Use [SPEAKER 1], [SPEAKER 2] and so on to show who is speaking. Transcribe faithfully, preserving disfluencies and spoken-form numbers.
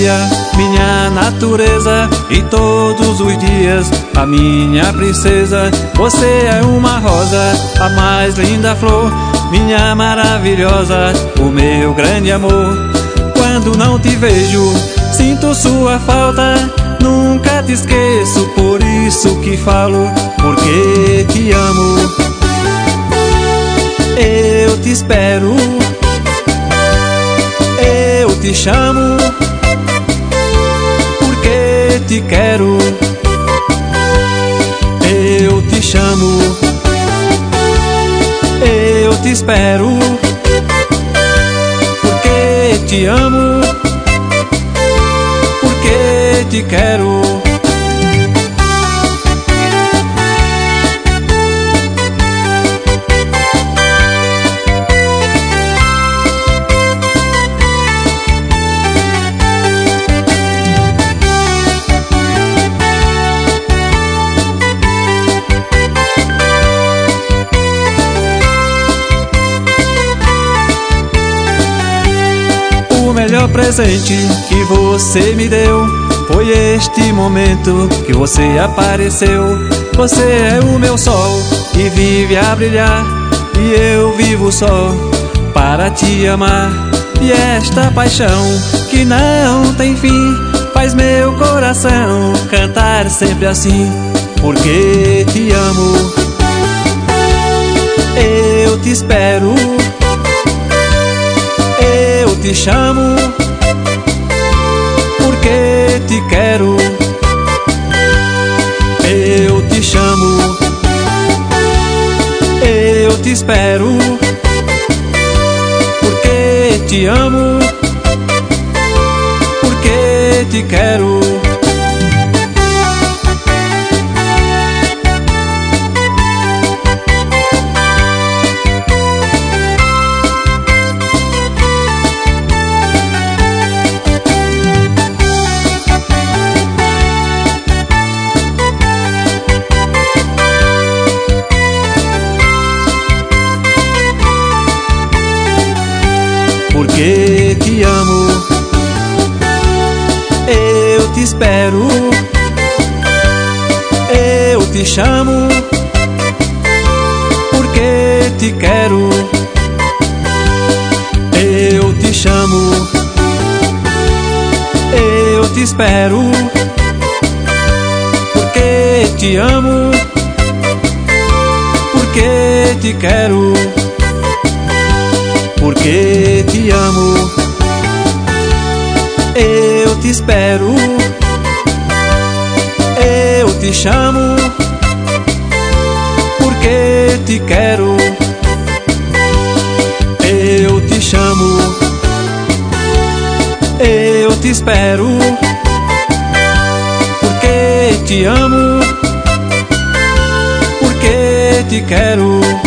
[SPEAKER 1] dia, minha natureza, e todos os dias a minha princesa. Você é uma rosa, a mais linda flor, minha maravilhosa, o meu grande amor. Quando não te vejo, sinto sua falta, nunca te esqueço, por isso que falo, porque te amo. Eu te espero, eu te chamo, porque te quero. Eu te chamo, eu te espero, porque te amo, porque te quero. O melhor presente que você me deu foi este momento que você apareceu. Você é o meu sol e vive a brilhar, e eu vivo só para te amar. E esta paixão que não tem fim faz meu coração cantar sempre assim, porque te amo. Eu te espero, eu te chamo, porque te quero. Eu te chamo, eu te espero, porque te amo, porque te quero. Porque te amo, eu te espero, eu te chamo, porque te quero. Eu te chamo, eu te espero, porque te amo, porque te quero. Porque te amo, eu te espero, eu te chamo, porque te quero. Eu te chamo, eu te espero, porque te amo, porque te quero.